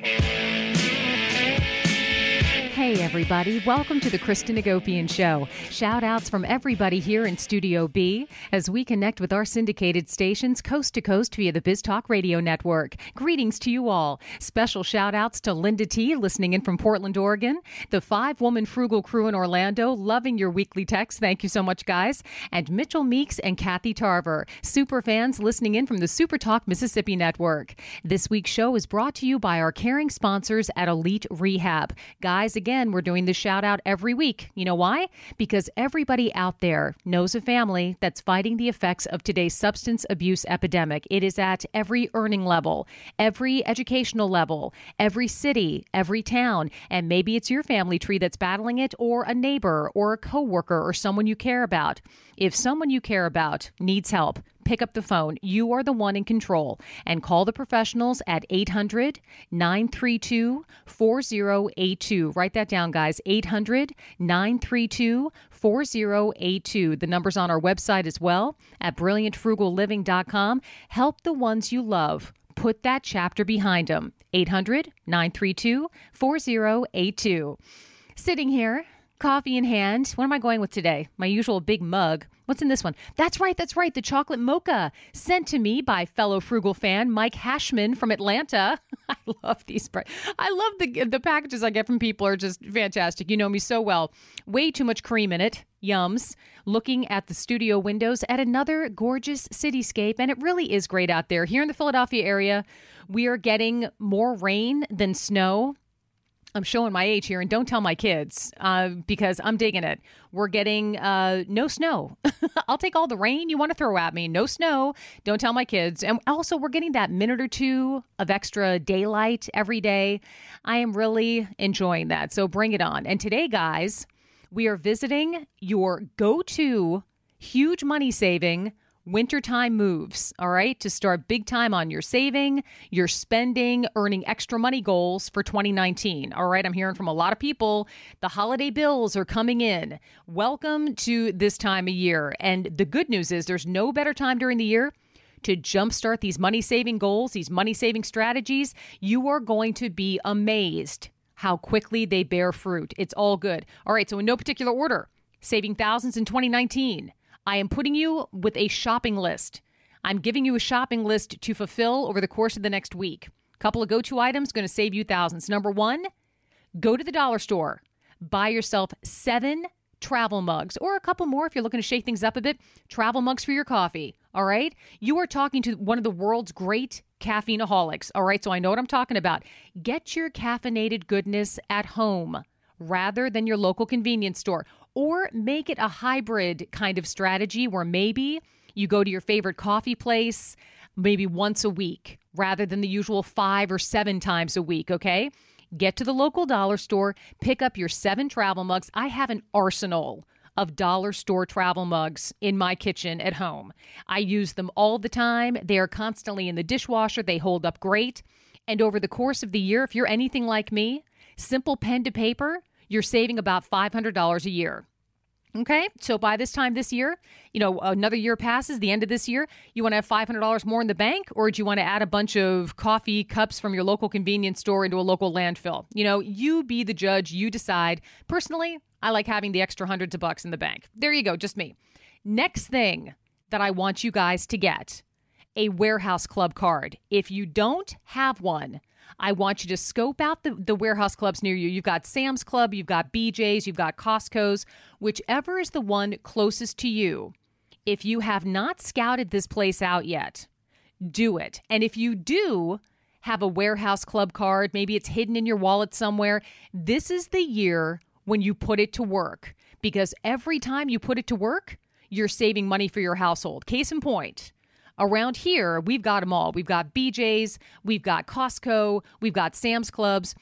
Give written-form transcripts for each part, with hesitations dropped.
Hey everybody, welcome to the Kristen Agopian Show. Shout outs from everybody here in Studio B as we connect with our syndicated stations coast to coast via the BizTalk Radio Network. Greetings to you all. Special shout outs to Linda T, listening in from Portland, Oregon. The 5-woman frugal crew in Orlando, loving your weekly texts. Thank you so much, guys. And Mitchell Meeks and Kathy Tarver, super fans listening in from the Super Talk Mississippi Network. This week's show is brought to you by our caring sponsors at Elite Rehab. Guys, again, we're doing this shout out every week. You know why? Because everybody out there knows a family that's fighting the effects of today's substance abuse epidemic. It is at every earning level, every educational level, every city, every town. And maybe it's your family tree that's battling it, or a neighbor or a coworker or someone you care about. If someone you care about needs help, pick up the phone. You are the one in control. And call the professionals at 800-932-4082. Write that down, guys. 800-932-4082. The number's on our website as well at brilliantfrugalliving.com. Help the ones you love. Put that chapter behind them. 800-932-4082. Sitting here, coffee in hand. What am I going with today? My usual big mug. What's in this one? That's right. The chocolate mocha sent to me by fellow frugal fan Mike Hashman from Atlanta. I love these. I love the packages I get from people are just fantastic. You know me so well. Way too much cream in it. Yums. Looking at the studio windows at another gorgeous cityscape, and it really is great out there. Here in the Philadelphia area, we are getting more rain than snow. I'm showing my age here, and don't tell my kids because I'm digging it. We're getting no snow. I'll take all the rain you want to throw at me. No snow. Don't tell my kids. And also, we're getting that minute or two of extra daylight every day. I am really enjoying that. So bring it on. And today, guys, we are visiting your go-to huge money-saving wintertime moves, all right, to start big time on your saving, your spending, earning extra money goals for 2019. All right, I'm hearing from a lot of people, the holiday bills are coming in. Welcome to this time of year. And the good news is there's no better time during the year to jumpstart these money-saving goals, these money-saving strategies. You are going to be amazed how quickly they bear fruit. It's all good. All right, so in no particular order, saving thousands in 2019. I am putting you with a shopping list. I'm giving you a shopping list to fulfill over the course of the next week. Couple of go-to items going to save you thousands. Number one, go to the dollar store. Buy yourself 7 travel mugs, or a couple more if you're looking to shake things up a bit. Travel mugs for your coffee, all right? You are talking to one of the world's great caffeineaholics, all right? So I know what I'm talking about. Get your caffeinated goodness at home rather than your local convenience store. Or make it a hybrid kind of strategy where maybe you go to your favorite coffee place maybe once a week rather than the usual 5 or 7 times a week, okay? Get to the local dollar store, pick up your 7 travel mugs. I have an arsenal of dollar store travel mugs in my kitchen at home. I use them all the time. They are constantly in the dishwasher. They hold up great. And over the course of the year, if you're anything like me, simple pen to paper, you're saving about $500 a year. Okay, so by this time this year, another year passes, the end of this year, you want to have $500 more in the bank, or do you want to add a bunch of coffee cups from your local convenience store into a local landfill? You be the judge, you decide. Personally, I like having the extra hundreds of bucks in the bank. There you go, just me. Next thing that I want you guys to get, a Warehouse Club card. If you don't have one, I want you to scope out the warehouse clubs near you. You've got Sam's Club, you've got BJ's, you've got Costco's, whichever is the one closest to you. If you have not scouted this place out yet, do it. And if you do have a Warehouse Club card, maybe it's hidden in your wallet somewhere, this is the year when you put it to work. Because every time you put it to work, you're saving money for your household. Case in point. Around here, we've got them all. We've got BJ's, we've got Costco, we've got Sam's Clubs.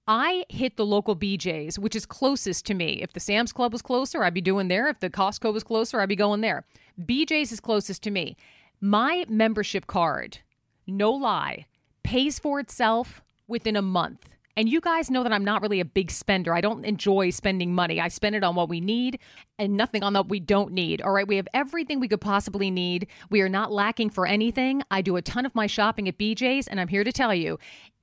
I hit the local BJ's, which is closest to me. If the Sam's Club was closer, I'd be doing there. If the Costco was closer, I'd be going there. BJ's is closest to me. My membership card, no lie, pays for itself within a month. And you guys know that I'm not really a big spender. I don't enjoy spending money. I spend it on what we need and nothing on what we don't need. All right, we have everything we could possibly need. We are not lacking for anything. I do a ton of my shopping at BJ's, and I'm here to tell you,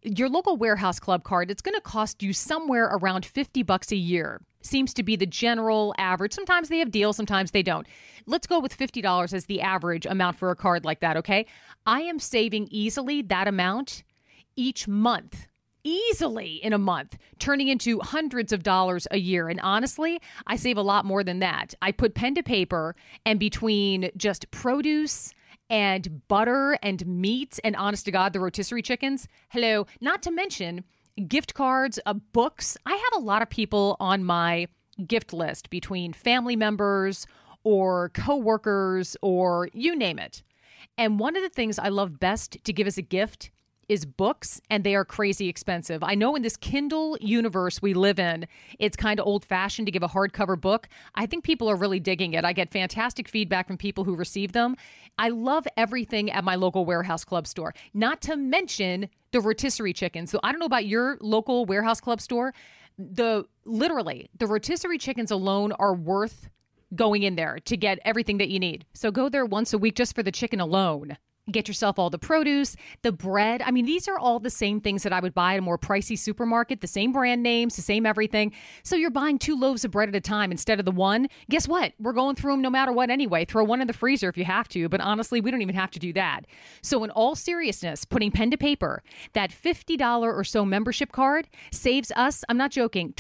your local warehouse club card, it's going to cost you somewhere around $50 a year. Seems to be the general average. Sometimes they have deals, sometimes they don't. Let's go with $50 as the average amount for a card like that, okay? I am saving easily that amount each month. Easily in a month, turning into hundreds of dollars a year. And honestly, I save a lot more than that. I put pen to paper, and between just produce and butter and meat and honest to God, the rotisserie chickens, hello, not to mention gift cards, books. I have a lot of people on my gift list between family members or coworkers or you name it. And one of the things I love best to give as a gift is books, and they are crazy expensive. I know in this Kindle universe we live in, it's kind of old-fashioned to give a hardcover book. I think people are really digging it. I get fantastic feedback from people who receive them. I love everything at my local warehouse club store, not to mention the rotisserie chickens. So I don't know about your local warehouse club store. The rotisserie chickens alone are worth going in there to get everything that you need. So go there once a week just for the chicken alone. Get yourself all the produce, the bread. I mean, these are all the same things that I would buy at a more pricey supermarket, the same brand names, the same everything. So you're buying 2 loaves of bread at a time instead of the one. Guess what? We're going through them no matter what anyway. Throw one in the freezer if you have to, but honestly, we don't even have to do that. So in all seriousness, putting pen to paper, that $50 or so membership card saves us, I'm not joking,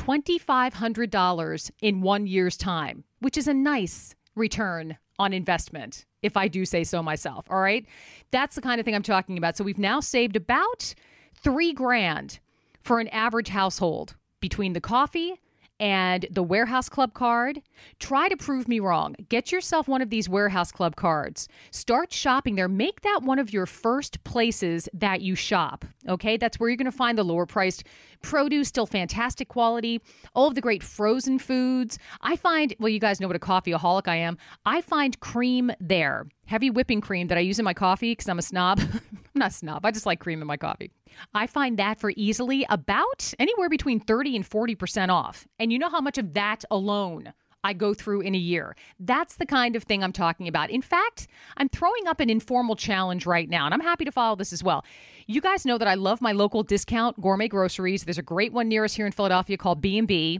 $2,500 in 1 year's time, which is a nice return on investment, if I do say so myself. All right. That's the kind of thing I'm talking about. So we've now saved about $3,000 for an average household between the coffee and the warehouse club card. Try to prove me wrong. Get yourself one of these warehouse club cards. Start shopping there. Make that one of your first places that you shop. Okay, that's where you're going to find the lower priced produce, still fantastic quality, all of the great frozen foods. I find, well, you guys know what a coffeeaholic I am. I find cream there. Heavy whipping cream that I use in my coffee because I'm a snob. I'm not a snob. I just like cream in my coffee. I find that for easily about anywhere between 30 and 40% off. And you know how much of that alone I go through in a year. That's the kind of thing I'm talking about. In fact, I'm throwing up an informal challenge right now, and I'm happy to follow this as well. You guys know that I love my local discount gourmet groceries. There's a great one near us here in Philadelphia called B&B.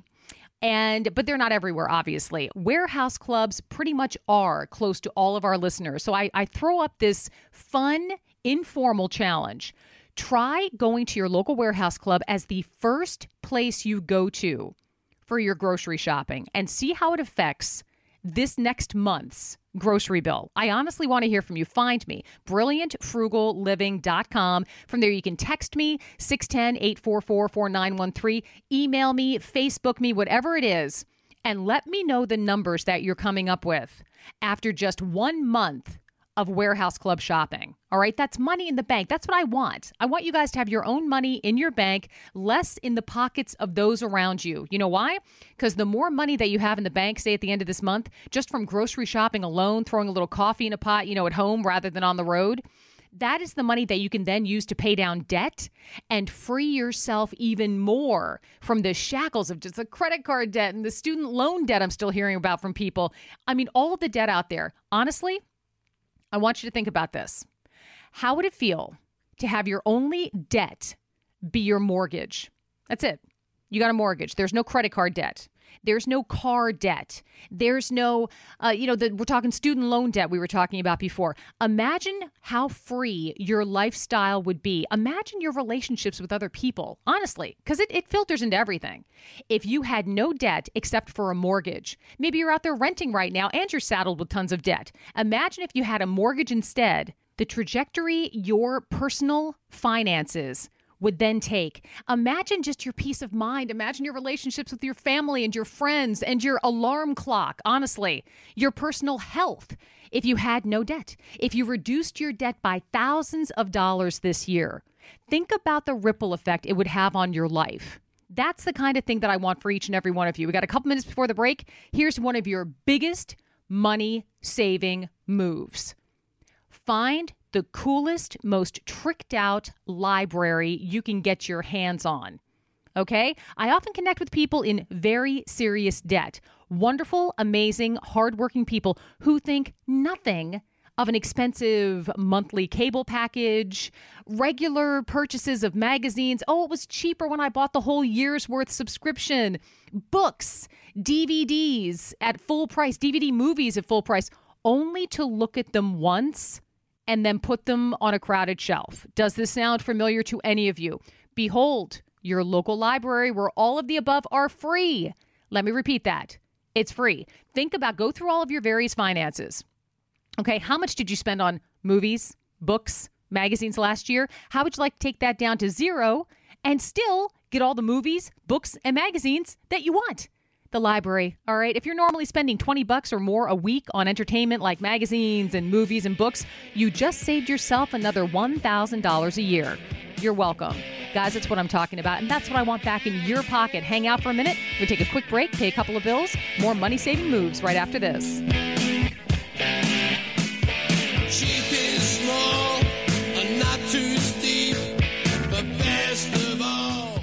But they're not everywhere, obviously. Warehouse clubs pretty much are close to all of our listeners. So I throw up this fun, informal challenge. Try going to your local warehouse club as the first place you go to for your grocery shopping and see how it affects this next month's grocery bill. I honestly want to hear from you. Find me, brilliantfrugalliving.com. From there, you can text me, 610-844-4913, email me, Facebook me, whatever it is, and let me know the numbers that you're coming up with after just 1 month of warehouse club shopping. All right, that's money in the bank. That's what I want. I want you guys to have your own money in your bank, less in the pockets of those around you. You know why? Because the more money that you have in the bank, say at the end of this month, just from grocery shopping alone, throwing a little coffee in a pot, at home rather than on the road, that is the money that you can then use to pay down debt and free yourself even more from the shackles of just the credit card debt and the student loan debt I'm still hearing about from people. I mean, all of the debt out there. Honestly, I want you to think about this. How would it feel to have your only debt be your mortgage? That's it. You got a mortgage. There's no credit card debt. There's no car debt. There's no, we're talking student loan debt we were talking about before. Imagine how free your lifestyle would be. Imagine your relationships with other people, honestly, because it filters into everything. If you had no debt except for a mortgage, maybe you're out there renting right now and you're saddled with tons of debt. Imagine if you had a mortgage instead, the trajectory your personal finances would then take. Imagine just your peace of mind. Imagine your relationships with your family and your friends and your alarm clock. Honestly, your personal health. If you had no debt, if you reduced your debt by thousands of dollars this year, think about the ripple effect it would have on your life. That's the kind of thing that I want for each and every one of you. We got a couple minutes before the break. Here's one of your biggest money saving moves. Find the coolest, most tricked out library you can get your hands on. Okay? I often connect with people in very serious debt. Wonderful, amazing, hardworking people who think nothing of an expensive monthly cable package, regular purchases of magazines. Oh, it was cheaper when I bought the whole year's worth subscription. Books, DVDs at full price, DVD movies at full price, only to look at them once and then put them on a crowded shelf. Does this sound familiar to any of you? Behold, your local library where all of the above are free. Let me repeat that. It's free. Go through all of your various finances. Okay, how much did you spend on movies, books, magazines last year? How would you like to take that down to zero and still get all the movies, books, and magazines that you want? The library, all right? If you're normally spending $20 or more a week on entertainment like magazines and movies and books, you just saved yourself another $1,000 a year. You're welcome. Guys, that's what I'm talking about, and that's what I want back in your pocket. Hang out for a minute. We'll take a quick break, pay a couple of bills. More money-saving moves right after this. Cheap is small, and not too steep, but best of all.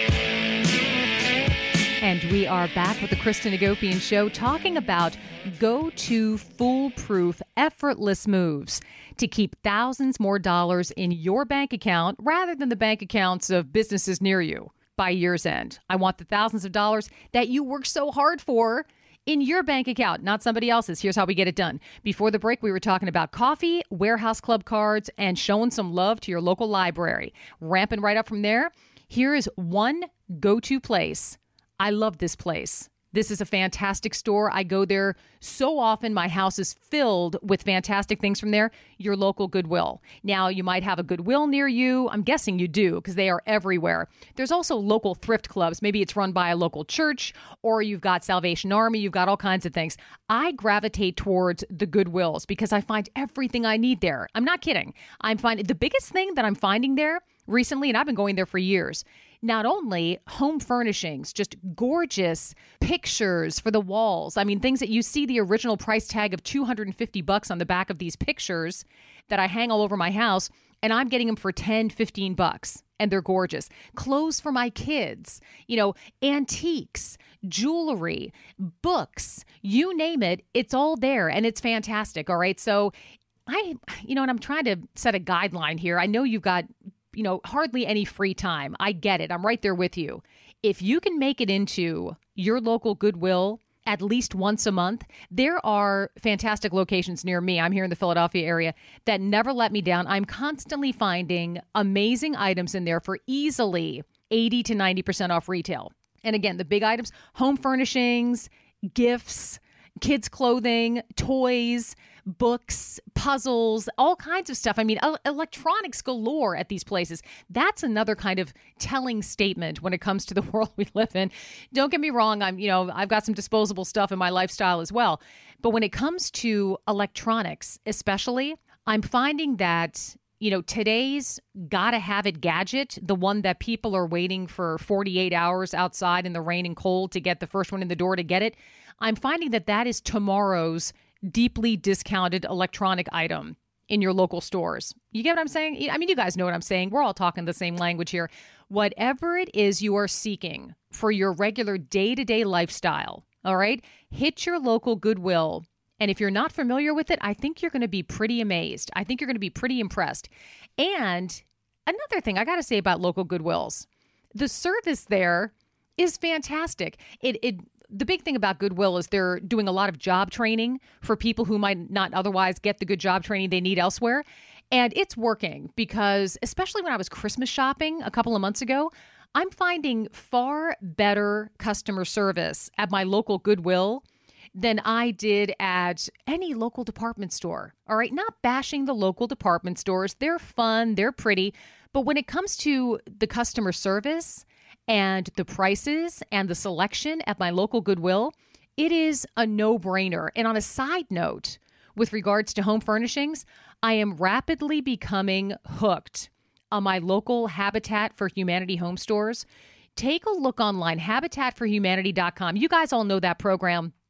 And we are back with the Kristen Hagopian Show talking about go-to foolproof, effortless moves to keep thousands more dollars in your bank account rather than the bank accounts of businesses near you by year's end. I want the thousands of dollars that you work so hard for in your bank account, not somebody else's. Here's how we get it done. Before the break, we were talking about coffee, warehouse club cards, and showing some love to your local library. Ramping right up from there, here is one go-to place. I love this place. This is a fantastic store. I go there so often. My house is filled with fantastic things from there. Your local Goodwill. Now, you might have a Goodwill near you. I'm guessing you do because they are everywhere. There's also local thrift clubs. Maybe it's run by a local church or you've got Salvation Army. You've got all kinds of things. I gravitate towards the Goodwills because I find everything I need there. I'm not kidding. I'm finding the biggest thing that I'm finding there recently, and I've been going there for years, not only home furnishings, just gorgeous pictures for the walls. I mean, things that you see the original price tag of $250 on the back of these pictures that I hang all over my house, and I'm getting them for $10, $15, and they're gorgeous. Clothes for my kids, antiques, jewelry, books, you name it, it's all there, and it's fantastic, all right? So and I'm trying to set a guideline here. I know you've got hardly any free time. I get it. I'm right there with you. If you can make it into your local Goodwill at least once a month, there are fantastic locations near me. I'm here in the Philadelphia area that never let me down. I'm constantly finding amazing items in there for easily 80 to 90% off retail. And again, the big items, home furnishings, gifts, kids' clothing, toys, books, puzzles, all kinds of stuff. I mean, electronics galore at these places. That's another kind of telling statement when it comes to the world we live in. Don't get me wrong. I've got some disposable stuff in my lifestyle as well. But when it comes to electronics, especially, I'm finding that today's gotta have it gadget, the one that people are waiting for 48 hours outside in the rain and cold to get the first one in the door to get it. I'm finding that is tomorrow's deeply discounted electronic item in your local stores. You get what I'm saying? I mean, you guys know what I'm saying. We're all talking the same language here. Whatever it is you are seeking for your regular day-to-day lifestyle, all right, hit your local Goodwill. And if you're not familiar with it, I think you're going to be pretty amazed. I think you're going to be pretty impressed. And another thing I got to say about local Goodwills, the service there is fantastic. The big thing about Goodwill is they're doing a lot of job training for people who might not otherwise get the good job training they need elsewhere. And it's working because, especially when I was Christmas shopping a couple of months ago, I'm finding far better customer service at my local Goodwill than I did at any local department store. All right, not bashing the local department stores. They're fun, they're pretty. But when it comes to the customer service and the prices and the selection at my local Goodwill, it is a no-brainer. And on a side note, with regards to home furnishings, I am rapidly becoming hooked on my local Habitat for Humanity home stores. Take a look online, habitatforhumanity.com. You guys all know that program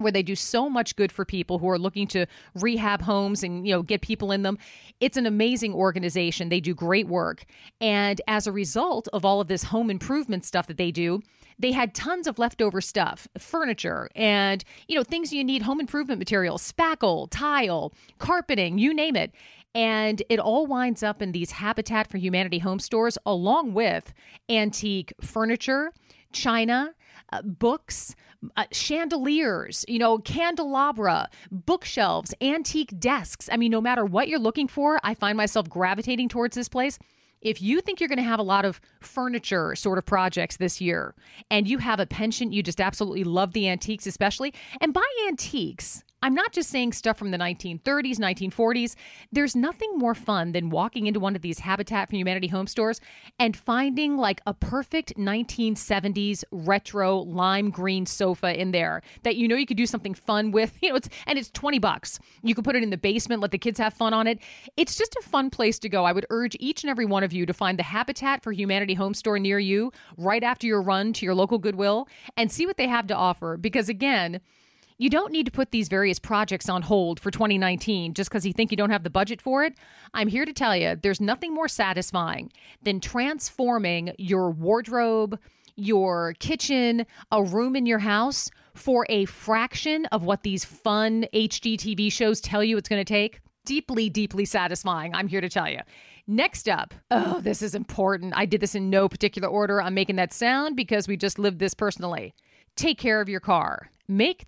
where they do so much good for people who are looking to rehab homes and, get people in them. It's an amazing organization. They do great work. And as a result of all of this home improvement stuff that they do, they had tons of leftover stuff, furniture and, things you need, home improvement materials, spackle, tile, carpeting, you name it. And it all winds up in these Habitat for Humanity home stores, along with antique furniture, china, books, chandeliers, candelabra, bookshelves, antique desks. I mean, no matter what you're looking for, I find myself gravitating towards this place. If you think you're going to have a lot of furniture sort of projects this year and you have a penchant, you just absolutely love the antiques especially. And by antiques, I'm not just saying stuff from the 1930s, 1940s. There's nothing more fun than walking into one of these Habitat for Humanity home stores and finding like a perfect 1970s retro lime green sofa in there that you could do something fun with. It's $20. You could put it in the basement, let the kids have fun on it. It's just a fun place to go. I would urge each and every one of you to find the Habitat for Humanity home store near you right after your run to your local Goodwill and see what they have to offer. Because again, you don't need to put these various projects on hold for 2019 just because you think you don't have the budget for it. I'm here to tell you, there's nothing more satisfying than transforming your wardrobe, your kitchen, a room in your house for a fraction of what these fun HGTV shows tell you it's going to take. Deeply, deeply satisfying, I'm here to tell you. Next up, this is important. I did this in no particular order. I'm making that sound because we just lived this personally. Take care of your car. Make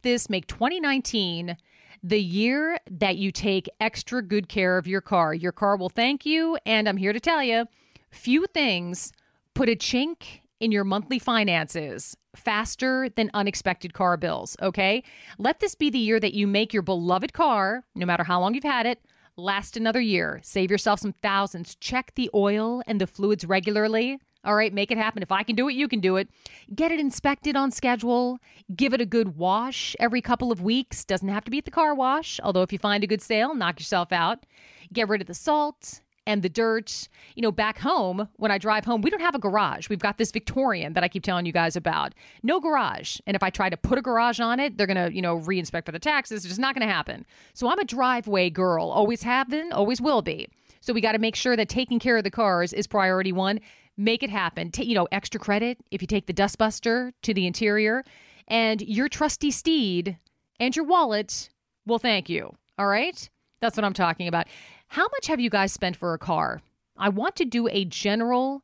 2019 the year that you take extra good care of your car. Your car will thank you. And I'm here to tell you, few things put a chink in your monthly finances faster than unexpected car bills. Okay. Let this be the year that you make your beloved car, no matter how long you've had it, last another year. Save yourself some thousands. Check the oil and the fluids regularly. All right, make it happen. If I can do it, you can do it. Get it inspected on schedule. Give it a good wash every couple of weeks. Doesn't have to be at the car wash, although if you find a good sale, knock yourself out. Get rid of the salt and the dirt. Back home, when I drive home, we don't have a garage. We've got this Victorian that I keep telling you guys about. No garage. And if I try to put a garage on it, they're going to, re-inspect for the taxes. It's just not going to happen. So I'm a driveway girl. Always have been, always will be. So we got to make sure that taking care of the cars is priority one. Make it happen. Extra credit if you take the dustbuster to the interior, and your trusty steed and your wallet will thank you. All right? That's what I'm talking about. How much have you guys spent for a car? I want to do a general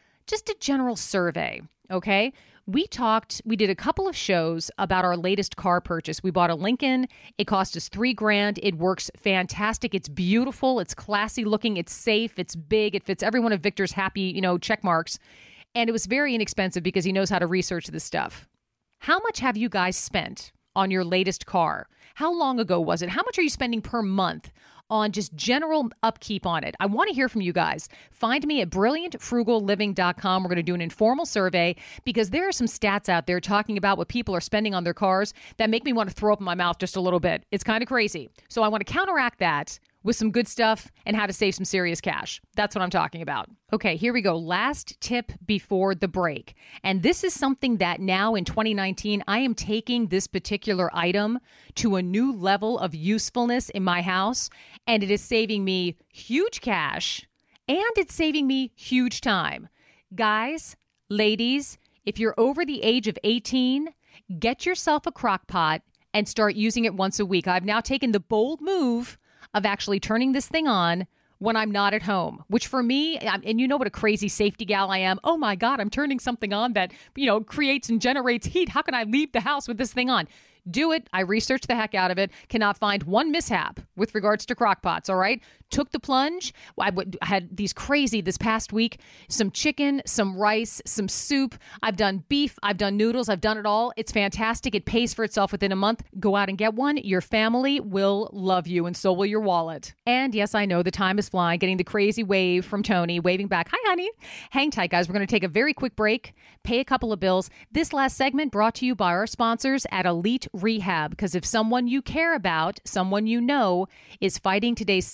survey, okay? We did a couple of shows about our latest car purchase. We bought a Lincoln. It cost us $3,000. It works fantastic. It's beautiful. It's classy looking. It's safe. It's big. It fits every one of Victor's happy, check marks. And it was very inexpensive because he knows how to research this stuff. How much have you guys spent on your latest car? How long ago was it? How much are you spending per month on just general upkeep on it? I want to hear from you guys. Find me at brilliantfrugalliving.com. We're going to do an informal survey because there are some stats out there talking about what people are spending on their cars that make me want to throw up in my mouth just a little bit. It's kind of crazy. So I want to counteract that with some good stuff and how to save some serious cash. That's what I'm talking about. Okay, here we go. Last tip before the break. And this is something that now in 2019, I am taking this particular item to a new level of usefulness in my house. And it is saving me huge cash and it's saving me huge time. Guys, ladies, if you're over the age of 18, get yourself a crock pot and start using it once a week. I've now taken the bold move of actually turning this thing on when I'm not at home, which for me, and you know what a crazy safety gal I am. Oh my God, I'm turning something on that, creates and generates heat. How can I leave the house with this thing on? Do it. I researched the heck out of it. Cannot find one mishap with regards to crock pots. All right. Took the plunge. I had these crazy this past week, some chicken, some rice, some soup. I've done beef. I've done noodles. I've done it all. It's fantastic. It pays for itself within a month. Go out and get one. Your family will love you and so will your wallet. And yes, I know the time is flying, getting the crazy wave from Tony waving back. Hi, honey. Hang tight, guys. We're going to take a very quick break, pay a couple of bills. This last segment brought to you by our sponsors at Elite Rehab, because if someone you care about, someone you know, is fighting today's substance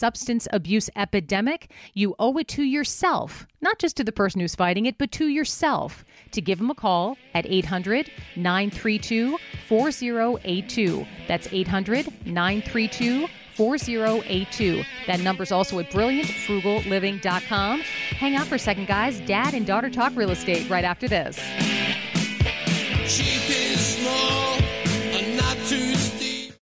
substance abuse epidemic, you owe it to yourself, not just to the person who's fighting it, but to yourself, to give them a call at 800-932-4082. That's 800-932-4082. That number's also at brilliantfrugalliving.com. Hang out for a second, guys. Dad and daughter talk real estate right after this. Cheap is small, and not too steep.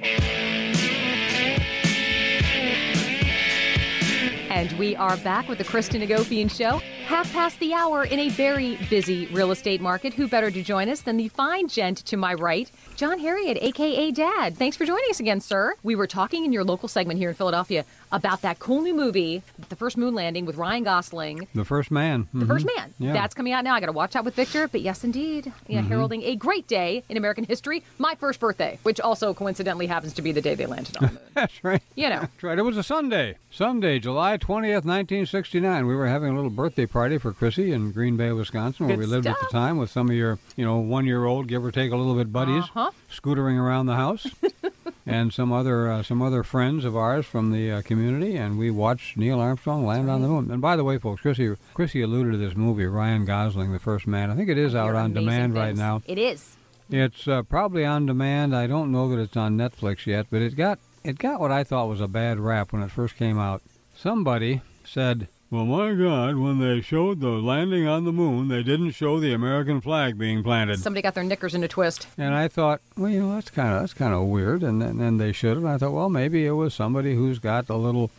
And we are back with the Kristen Agopian Show. Half past the hour in a very busy real estate market. Who better to join us than the fine gent to my right, John Harriet, a.k.a. Dad. Thanks for joining us again, sir. We were talking in your local segment here in Philadelphia about that cool new movie, The First Moon Landing, with Ryan Gosling. The First Man. The First Man. Yeah. That's coming out now. I got to watch that with Victor. But yes, indeed. Yeah, heralding a great day in American history. My first birthday, which also coincidentally happens to be the day they landed on the moon. That's right. You know. That's right. It was a Sunday. Sunday, July 20th, 1969. We were having a little birthday party for Chrissy in Green Bay, Wisconsin, where Good we lived at stuff. the time with some of your, 1-year-old, give or take a little bit buddies, scootering around the house, and some other friends of ours from the community, and we watched Neil Armstrong land on the moon. And by the way, folks, Chrissy alluded to this movie, Ryan Gosling, The First Man. I think it is out on demand right now. It is. It's probably on demand. I don't know that it's on Netflix yet, but it got what I thought was a bad rap when it first came out. Somebody said, well, my God, when they showed the landing on the moon, they didn't show the American flag being planted. Somebody got their knickers in a twist. And I thought, well, that's kind of weird. And then they should have. And I thought, well, maybe it was somebody who's got a little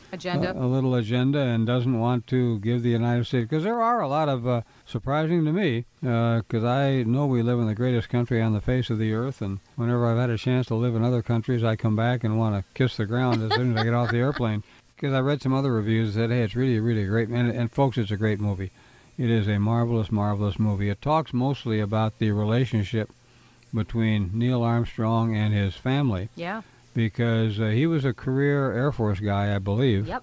agenda and doesn't want to give the United States, because there are a lot of surprising to me, because I know we live in the greatest country on the face of the earth, and whenever I've had a chance to live in other countries, I come back and want to kiss the ground as soon as I get off the airplane. Because I read some other reviews that said, hey, it's really, really great. And folks, it's a great movie. It is a marvelous, marvelous movie. It talks mostly about the relationship between Neil Armstrong and his family. Yeah. Because he was a career Air Force guy, I believe. Yep.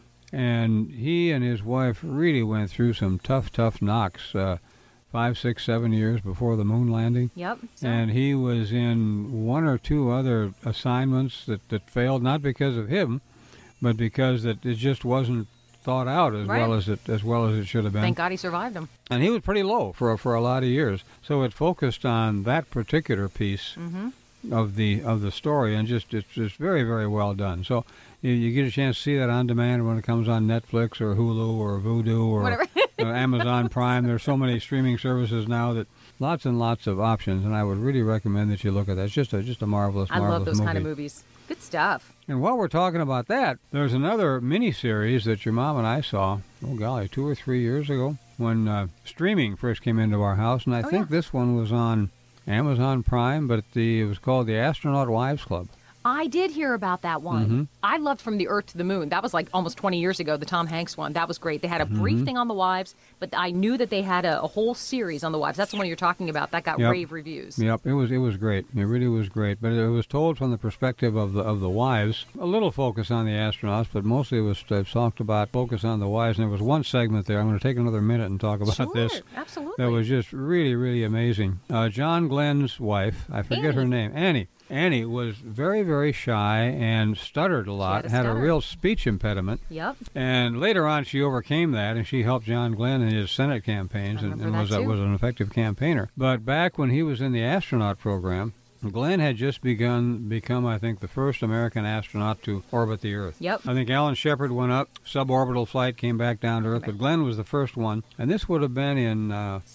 And he and his wife really went through some tough knocks 5, 6, 7 years before the moon landing. Yep. And he was in 1 or 2 other assignments that failed, not because of him, but because it just wasn't thought out as well as it should have been. Thank God he survived them. And he was pretty low for a lot of years. So it focused on that particular piece of the story, and it's very, very well done. So you get a chance to see that on demand when it comes on Netflix or Hulu or Vudu or Amazon Prime. There's so many streaming services now that lots and lots of options, and I would really recommend that you look at that. It's just a marvelous, marvelous movie. I love those kind of movies. Good stuff. And while we're talking about that, there's another mini-series that your mom and I saw, 2 or 3 years ago, when streaming first came into our house. And I think this one was on Amazon Prime, but it was called The Astronaut Wives Club. I did hear about that one. I loved From the Earth to the Moon. That was like almost 20 years ago, the Tom Hanks one. That was great. They had a brief thing on the wives, but I knew that they had a whole series on the wives. That's the one you're talking about. That got rave reviews. Yep, it was great. It really was great. But it was told from the perspective of the wives. A little focus on the astronauts, but mostly it was talked about focus on the wives. And there was one segment there. I'm going to take another minute and talk about this. Absolutely. That was just really, really amazing. John Glenn's wife, I forget her name, Annie. Annie was very, very shy and stuttered a lot, had a real speech impediment. Yep. And later on, she overcame that, and she helped John Glenn in his Senate campaigns and was an effective campaigner. But back when he was in the astronaut program, Glenn had just become, I think, the first American astronaut to orbit the Earth. Yep. I think Alan Shepard went up, suborbital flight, came back down to Earth, but Glenn was the first one. And this would have been in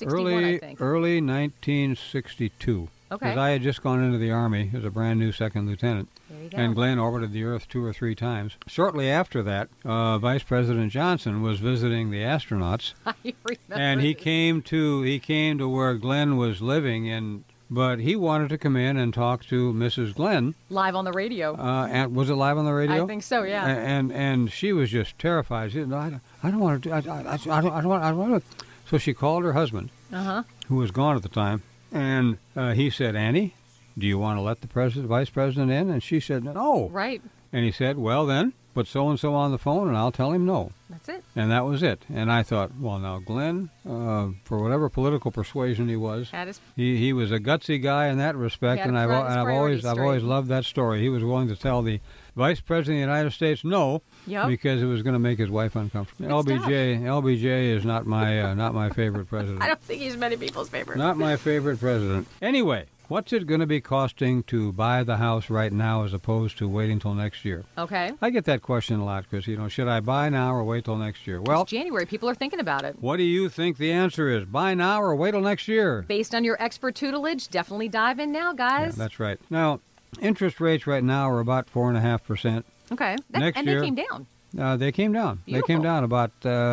early 1962. Okay. Because I had just gone into the Army as a brand new second lieutenant. There you go. And Glenn orbited the Earth 2 or 3 times. Shortly after that, Vice President Johnson was visiting the astronauts. I remember. And he came to where Glenn was living, but he wanted to come in and talk to Mrs. Glenn. Live on the radio. And was it live on the radio? I think so, yeah. And she was just terrified. She said, no, I don't want to do I don't want to. So she called her husband, who was gone at the time. And he said, Annie, do you want to let the vice president in? And she said, no. Right. And he said, well, then, put so-and-so on the phone, and I'll tell him no. That's it. And that was it. And I thought, well, now, Glenn, for whatever political persuasion he was, he was a gutsy guy in that respect, and I've always loved that story. He was willing to tell the Vice President of the United States, no, because it was going to make his wife uncomfortable. LBJ is not my favorite president. I don't think he's many people's favorite. Not my favorite president. Anyway, what's it going to be costing to buy the house right now as opposed to waiting till next year? Okay. I get that question a lot because, should I buy now or wait till next year? Well, it's January. People are thinking about it. What do you think the answer is? Buy now or wait till next year? Based on your expert tutelage, definitely dive in now, guys. Yeah, that's right. Now, interest rates right now are about 4.5%. Okay. Next year, they came down. They came down. Beautiful. They came down about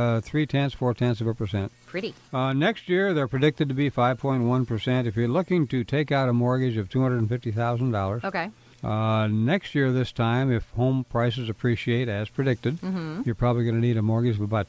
0.3%. Pretty. Next year, they're predicted to be 5.1%. If you're looking to take out a mortgage of $250,000, okay. Next year, this time, if home prices appreciate as predicted, you're probably going to need a mortgage of about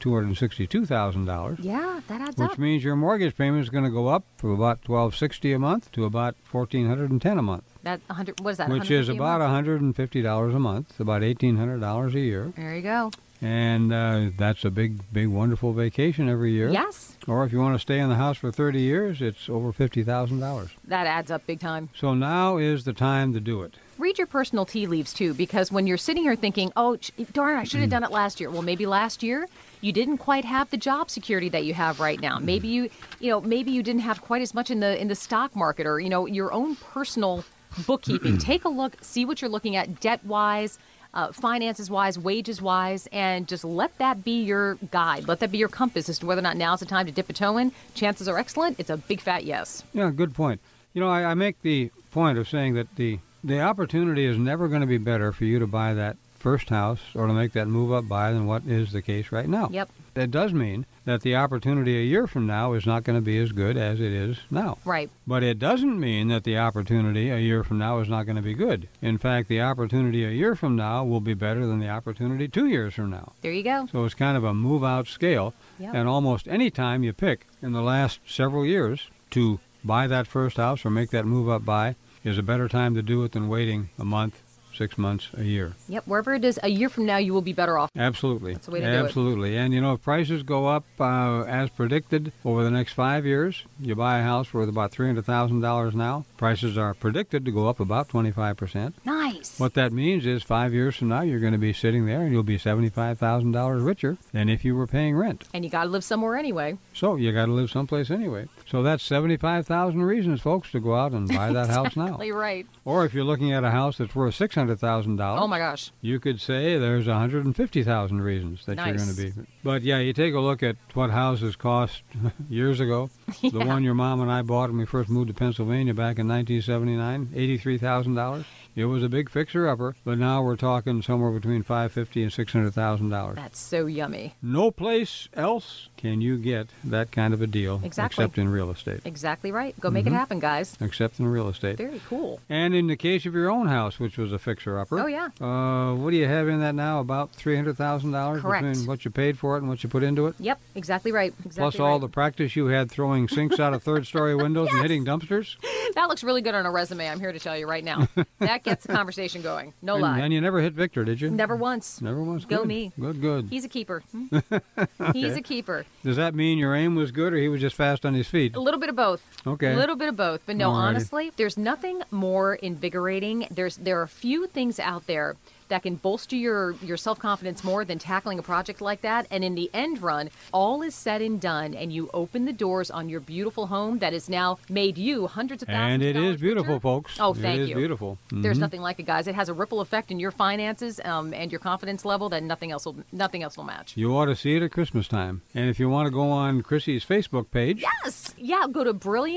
$262,000. Yeah, that adds up. Which means your mortgage payment is going to go up from about $1,260 a month to about $1,410 a month. That what is that? Which is about $150 a month, about $1,800 a year. There you go. And that's a big, wonderful vacation every year. Yes. Or if you want to stay in the house for 30 years, it's over $50,000. That adds up big time. So now is the time to do it. Read your personal tea leaves, too, because when you're sitting here thinking, oh, darn, I should have done it last year. Well, maybe last year you didn't quite have the job security that you have right now. Maybe maybe you didn't have quite as much in the stock market or, your own personal bookkeeping. Take a look, see what you're looking at debt-wise, finances-wise, wages-wise, and just let that be your guide. Let that be your compass as to whether or not now's the time to dip a toe in. Chances are excellent. It's a big fat yes. Yeah, good point. I make the point of saying that the opportunity is never going to be better for you to buy that first house or to make that move up buy than what is the case right now. Yep. That does mean that the opportunity a year from now is not going to be as good as it is now. Right. But it doesn't mean that the opportunity a year from now is not going to be good. In fact, the opportunity a year from now will be better than the opportunity 2 years from now. There you go. So it's kind of a move-out scale. Yep. And almost any time you pick in the last several years to buy that first house or make that move-up buy is a better time to do it than waiting a month, 6 months, a year. Yep, wherever it is, a year from now, you will be better off. Absolutely. That's the way to do it. Absolutely. And, if prices go up as predicted over the next 5 years, you buy a house worth about $300,000 now, prices are predicted to go up about 25%. Nice. What that means is 5 years from now, you're going to be sitting there and you'll be $75,000 richer than if you were paying rent. And you got to live somewhere anyway. So you got to live someplace anyway. So that's 75,000 reasons, folks, to go out and buy that house now. Exactly right. Or if you're looking at a house that's worth $600,000. Oh, my gosh. You could say there's 150,000 reasons that you're going to be. But, yeah, you take a look at what houses cost years ago. Yeah. The one your mom and I bought when we first moved to Pennsylvania back in 1979, $83,000. It was a big fixer-upper, but now we're talking somewhere between $550,000 and $600,000. That's so yummy. No place else can you get that kind of a deal except in real estate. Exactly right. Go make it happen, guys. Except in real estate. Very cool. And in the case of your own house, which was a fixer-upper. Oh, yeah. What do you have in that now? About $300,000? Correct. Between what you paid for it and what you put into it? Yep, exactly right. Plus all the practice you had throwing sinks out of third-story windows and hitting dumpsters? That looks really good on a resume, I'm here to tell you right now. That gets the conversation going. No lie. And you never hit Victor, did you? Never once. Never once. Go Good. me. Good. He's a keeper. He's a keeper. Does that mean your aim was good or he was just fast on his feet? A little bit of both. Okay. A little bit of both. But no, Alrighty. honestly, there's nothing more invigorating. There are a few things out there that can bolster your self-confidence more than tackling a project like that. And in the end run, all is said and done, and you open the doors on your beautiful home that has now made you hundreds of thousands And it of dollars is beautiful, richer. folks. Oh, thank you. It is beautiful. There's nothing like it, guys. It has a ripple effect in your finances and your confidence level that nothing else will match. You ought to see it at Christmas time. And if you want to go on Chrissy's Facebook page. Yes! Yeah, go to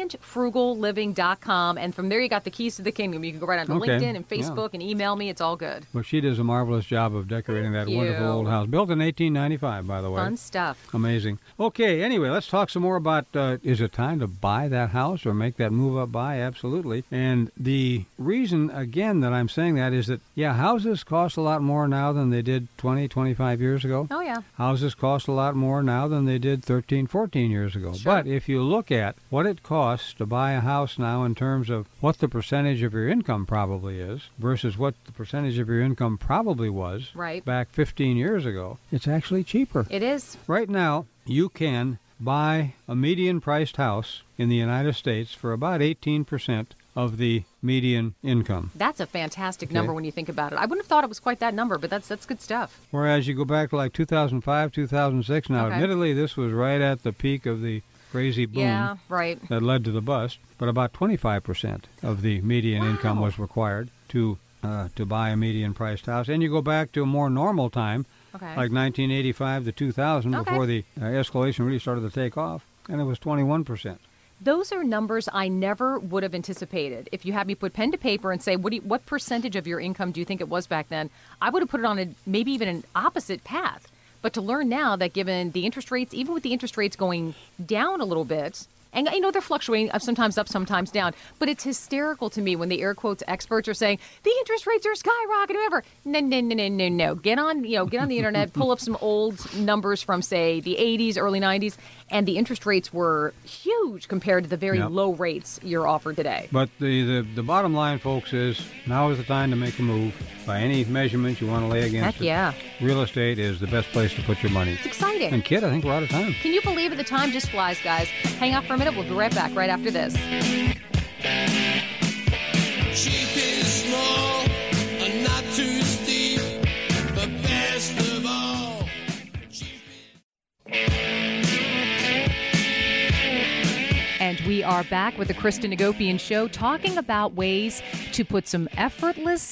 brilliantfrugalliving.com, and from there you got the keys to the kingdom. You can go right onto LinkedIn and Facebook and email me. It's all good. Well, she does a marvelous job of decorating that wonderful old house. Built in 1895, by the way. Fun stuff. Amazing. Okay, anyway, let's talk some more about, is it time to buy that house or make that move up buy? Absolutely. And the reason, again, that I'm saying that is that, yeah, houses cost a lot more now than they did 20, 25 years ago. Oh, yeah. Houses cost a lot more now than they did 13, 14 years ago. Sure. But if you look at what it costs to buy a house now in terms of what the percentage of your income probably is versus what the percentage of your income probably was back 15 years ago, it's actually cheaper. It is. Right now, you can buy a median-priced house in the United States for about 18% of the median income. That's a fantastic number when you think about it. I wouldn't have thought it was quite that number, but that's good stuff. Whereas you go back to like 2005, 2006. Now, admittedly, this was right at the peak of the crazy boom that led to the bust. But about 25% of the median income was required to buy a median-priced house. And you go back to a more normal time, like 1985 to 2000, before the escalation really started to take off, and it was 21%. Those are numbers I never would have anticipated. If you had me put pen to paper and say, what percentage of your income do you think it was back then, I would have put it on maybe even an opposite path. But to learn now that given the interest rates, even with the interest rates going down a little bit, and they're fluctuating, sometimes up, sometimes down, but it's hysterical to me when the air quotes experts are saying the interest rates are skyrocketing, whatever. No. Get on the internet, pull up some old numbers from, say, the 80s, early 90s, and the interest rates were huge compared to the very low rates you're offered today. But the bottom line, folks, is now is the time to make a move. By any measurement you want to lay against it, real estate is the best place to put your money. It's exciting. And Kid, I think we're out of time. Can you believe it? The time just flies, guys. Hang out for a minute. We'll be right back right after this. Cheap is small and not too steep, but best of all, cheap is... And we are back with the Kristen Hagopian Show, talking about ways to put some effortless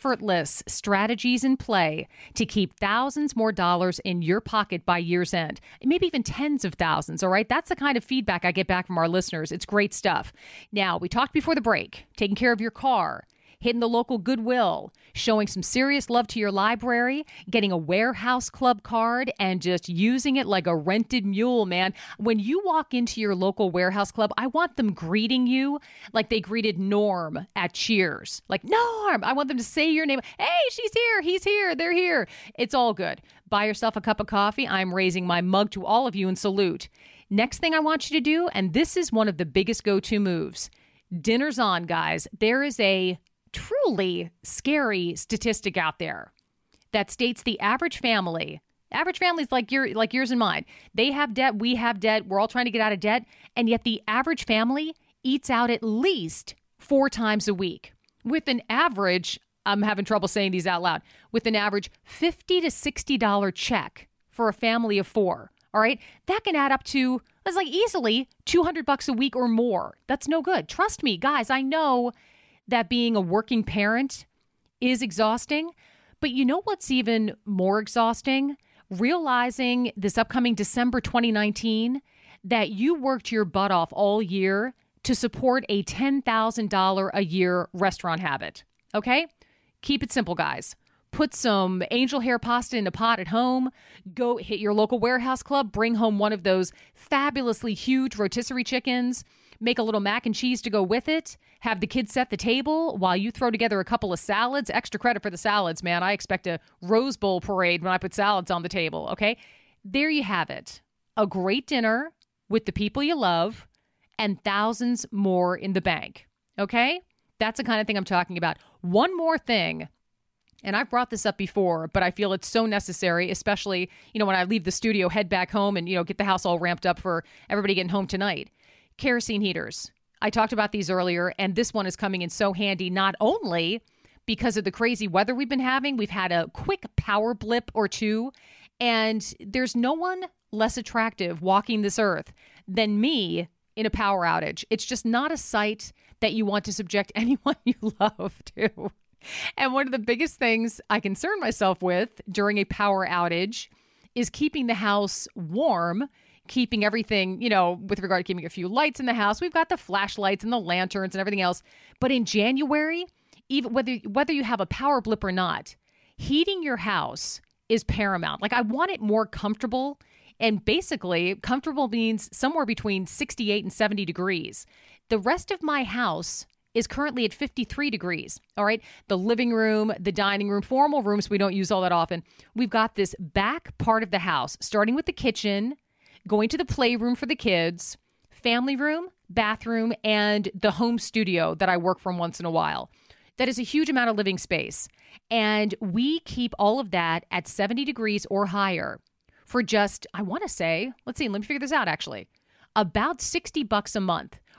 strategies in play to keep thousands more dollars in your pocket by year's end, maybe even tens of thousands. All right. That's the kind of feedback I get back from our listeners. It's great stuff. Now, we talked before the break, taking care of your car, hitting the local Goodwill, showing some serious love to your library, getting a Warehouse Club card, and just using it like a rented mule, man. When you walk into your local Warehouse Club, I want them greeting you like they greeted Norm at Cheers. Like, Norm! I want them to say your name. Hey, she's here, he's here, they're here. It's all good. Buy yourself a cup of coffee. I'm raising my mug to all of you in salute. Next thing I want you to do, and this is one of the biggest go-to moves, dinner's on, guys. There is a truly scary statistic out there that states the average family's like yours and mine. They have debt, we have debt, we're all trying to get out of debt, and yet the average family eats out at least 4 times a week with an average, I'm having trouble saying these out loud, with an average $50 to $60 check for a family of 4. All right, that can add up to, that's like easily $200 a week or more. That's no good. Trust me, guys, I know that being a working parent is exhausting. But you know what's even more exhausting? Realizing this upcoming December 2019 that you worked your butt off all year to support a $10,000 a year restaurant habit. Okay? Keep it simple, guys. Put some angel hair pasta in a pot at home. Go hit your local Warehouse Club. Bring home one of those fabulously huge rotisserie chickens. Make a little mac and cheese to go with it. Have the kids set the table while you throw together a couple of salads. Extra credit for the salads, man. I expect a Rose Bowl parade when I put salads on the table, okay? There you have it. A great dinner with the people you love and thousands more in the bank, okay? That's the kind of thing I'm talking about. One more thing, and I've brought this up before, but I feel it's so necessary, especially, when I leave the studio, head back home and, get the house all ramped up for everybody getting home tonight. Kerosene heaters. I talked about these earlier, and this one is coming in so handy, not only because of the crazy weather we've been having. We've had a quick power blip or two, and there's no one less attractive walking this earth than me in a power outage. It's just not a sight that you want to subject anyone you love to. And one of the biggest things I concern myself with during a power outage is keeping the house warm, keeping everything, with regard to keeping a few lights in the house. We've got the flashlights and the lanterns and everything else. But in January, even whether you have a power blip or not, heating your house is paramount. Like, I want it more comfortable. And basically, comfortable means somewhere between 68 and 70 degrees. The rest of my house is currently at 53 degrees. All right. The living room, the dining room, formal rooms we don't use all that often. We've got this back part of the house, starting with the kitchen, going to the playroom for the kids, family room, bathroom, and the home studio that I work from once in a while. That is a huge amount of living space. And we keep all of that at 70 degrees or higher for just, I want to say, let me figure this out actually, about $60 a month.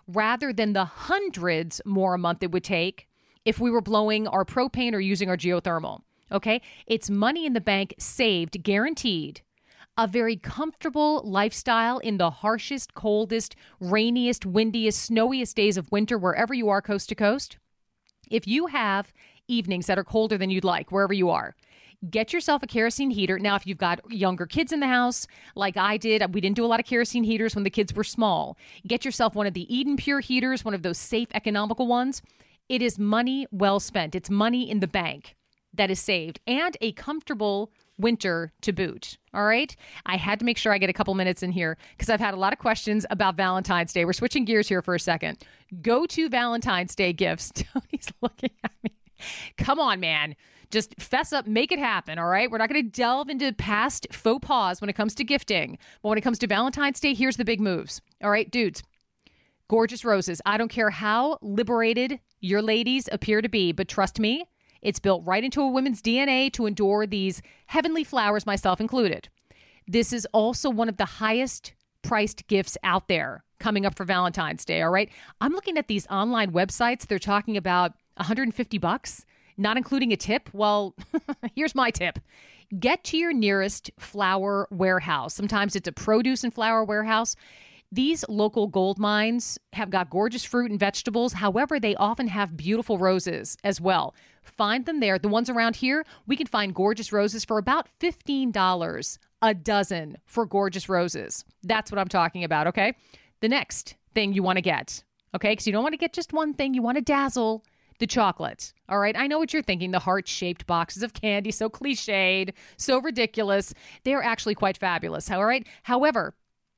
rather than the hundreds more a month it would take if we were blowing our propane or using our geothermal. Okay? It's money in the bank saved, guaranteed. A very comfortable lifestyle in the harshest, coldest, rainiest, windiest, snowiest days of winter, wherever you are, coast to coast. If you have evenings that are colder than you'd like, wherever you are, get yourself a kerosene heater. Now, if you've got younger kids in the house, like I did, we didn't do a lot of kerosene heaters when the kids were small. Get yourself one of the Eden Pure heaters, one of those safe, economical ones. It is money well spent. It's money in the bank that is saved, and a comfortable winter to boot. All right. I had to make sure I get a couple minutes in here because I've had a lot of questions about Valentine's Day. We're switching gears here for a second. Go to Valentine's Day gifts. Tony's looking at me. Come on, man. Just fess up, make it happen. All right. We're not going to delve into past faux pas when it comes to gifting. But when it comes to Valentine's Day, here's the big moves. All right, dudes. Gorgeous roses. I don't care how liberated your ladies appear to be, but trust me, it's built right into a woman's DNA to endure these heavenly flowers, myself included. This is also one of the highest priced gifts out there coming up for Valentine's Day, all right? I'm looking at these online websites. They're talking about $150, not including a tip. Well, here's my tip. Get to your nearest flower warehouse. Sometimes it's a produce and flower warehouse. These local gold mines have got gorgeous fruit and vegetables. However, they often have beautiful roses as well. Find them there. The ones around here, we can find gorgeous roses for about $15 a dozen for gorgeous roses. That's what I'm talking about, okay? The next thing you want to get, okay? Because you don't want to get just one thing. You want to dazzle the chocolate, all right? I know what you're thinking. The heart-shaped boxes of candy, so cliched, so ridiculous. They're actually quite fabulous, all right? However,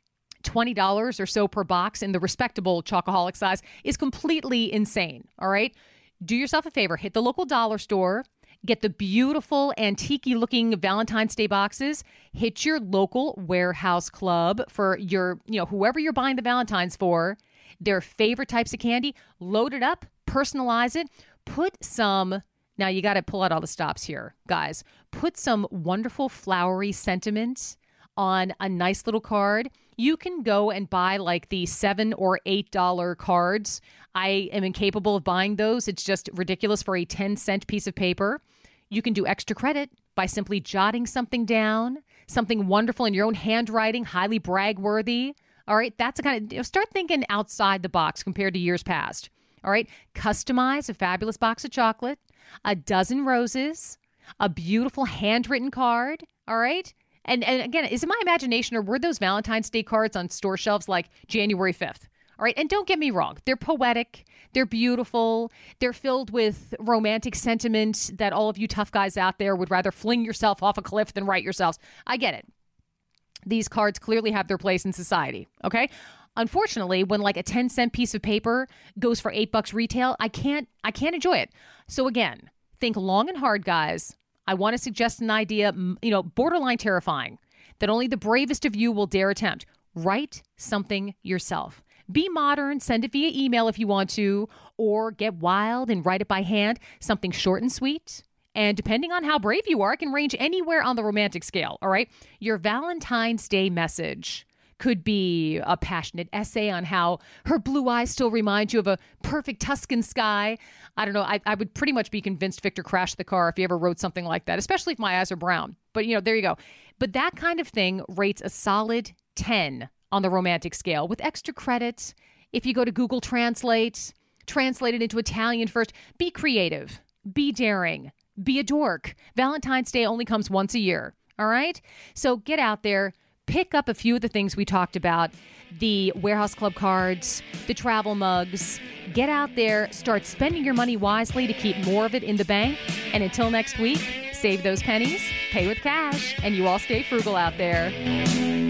$20 or so per box in the respectable chocoholic size is completely insane, all right? Do yourself a favor. Hit the local dollar store. Get the beautiful antique-y looking Valentine's Day boxes. Hit your local warehouse club for your, whoever you're buying the Valentines for, their favorite types of candy. Load it up, personalize it. Put some, now you got to pull out all the stops here, guys. Put some wonderful flowery sentiment on a nice little card. You can go and buy like the $7 or $8 cards. I am incapable of buying those. It's just ridiculous for a 10-cent piece of paper. You can do extra credit by simply jotting something down, something wonderful in your own handwriting, highly brag-worthy. All right, that's a kind of, start thinking outside the box compared to years past. All right, customize a fabulous box of chocolate, a dozen roses, a beautiful handwritten card. All right. And again, is it my imagination or were those Valentine's Day cards on store shelves like January 5th? All right. And don't get me wrong. They're poetic. They're beautiful. They're filled with romantic sentiment that all of you tough guys out there would rather fling yourself off a cliff than write yourselves. I get it. These cards clearly have their place in society. Okay. Unfortunately, when like a 10-cent piece of paper goes for $8 retail, I can't enjoy it. So again, think long and hard, guys. I want to suggest an idea, borderline terrifying, that only the bravest of you will dare attempt. Write something yourself. Be modern, send it via email if you want to, or get wild and write it by hand. Something short and sweet. And depending on how brave you are, it can range anywhere on the romantic scale, all right? Your Valentine's Day message could be a passionate essay on how her blue eyes still remind you of a perfect Tuscan sky. I don't know. I would pretty much be convinced Victor crashed the car if he ever wrote something like that, especially if my eyes are brown. But, there you go. But that kind of thing rates a solid 10 on the romantic scale with extra credit. If you go to Google Translate it into Italian first. Be creative. Be daring. Be a dork. Valentine's Day only comes once a year. All right? So get out there. Pick up a few of the things we talked about, the Warehouse Club cards, the travel mugs. Get out there, start spending your money wisely to keep more of it in the bank. And until next week, save those pennies, pay with cash, and you all stay frugal out there.